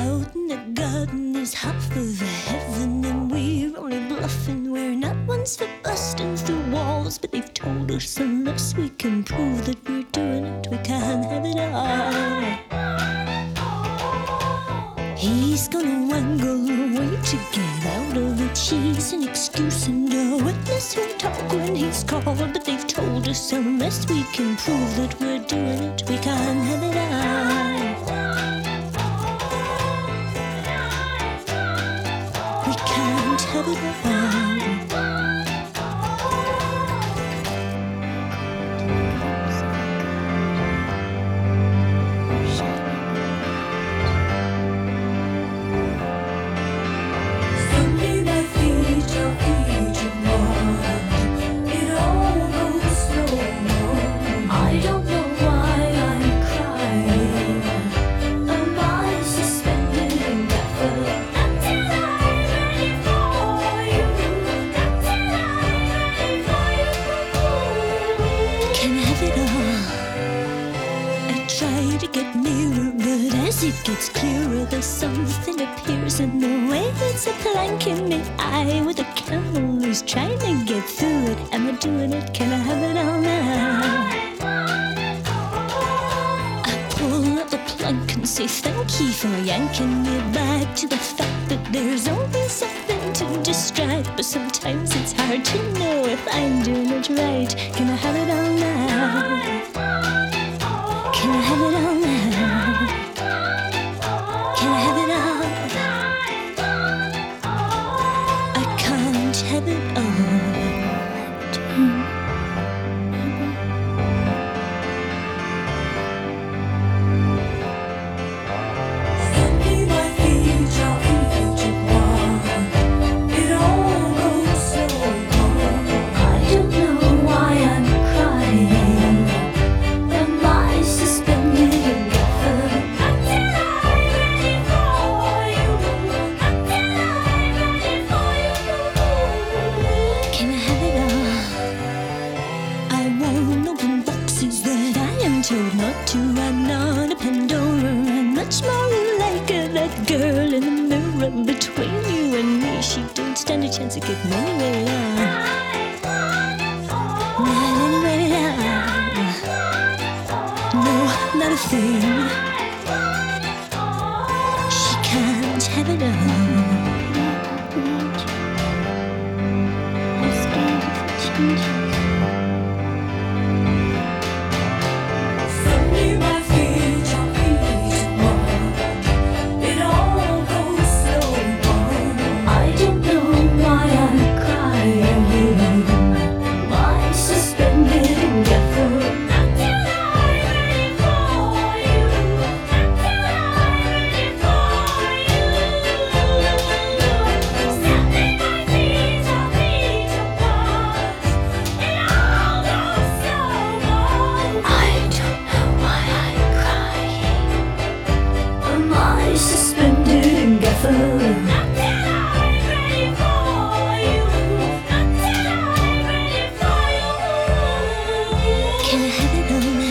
out in the garden is half of the heaven, and we're only bluffing. We're not ones for busting through walls, but they've told us unless we can prove that we're doing it, we can't have it all. He's gonna wangle away to get out of it. She's an excuse and a witness who'll talk when he's called, but they've told us unless we can prove that we're doing it, we can't have it all. We can't have it all. Try to get nearer, but as it gets clearer, there's something appears in the way. It's a plank in the eye with a camel who's trying to get through it. Am I doing it? Can I have it all now? I pull up the plank and say thank you for yanking me back to the fact that there's always something to distract. But sometimes it's hard to know if I'm doing it right. Can I have it all now? Can I have it all now? Can I have it all? I can't have it all. Told not to, I'm not a Pandora. I'm much more like that girl in the mirror between you and me. She don't stand a chance of getting anywhere. Not anywhere. No, not a thing. She can't have it all. I'm scared of change. Suspended in Gaffer. Until I'm ready for you. Until I'm ready for you. Can I have it all now?